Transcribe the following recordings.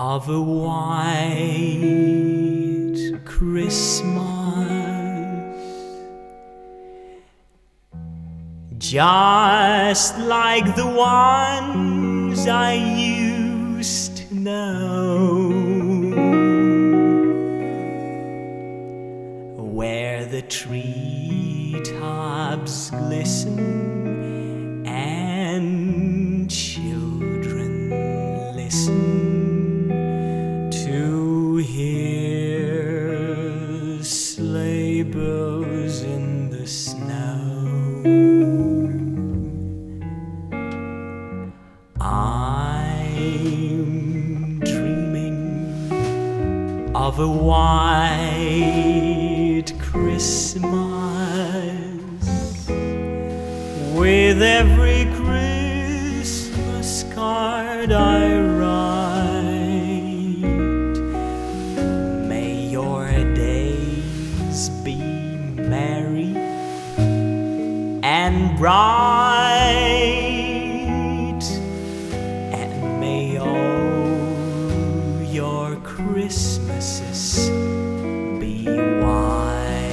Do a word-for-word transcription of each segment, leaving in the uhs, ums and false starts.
of a white Christmas, just like the ones I used to know, where the treetops glisten and children listen to hear sleigh bells in the snow. I'm dreaming of a white Christmas, with every Christmas card I write. May your days be merry and bright, and may all your Christmases be white.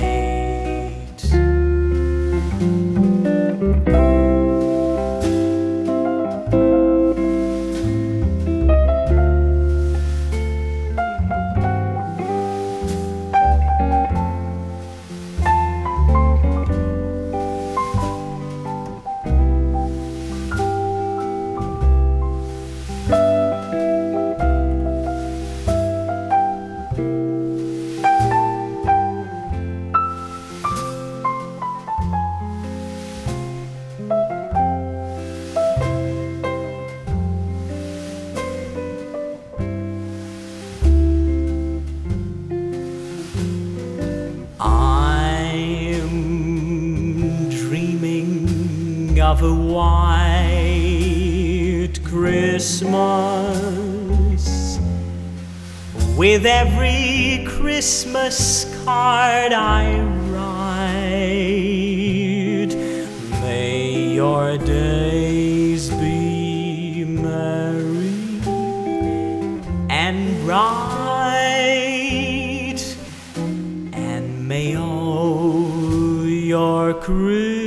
I'm dreaming of a white Christmas, with every Christmas card I write. May your days be merry and bright, and may all your Christmas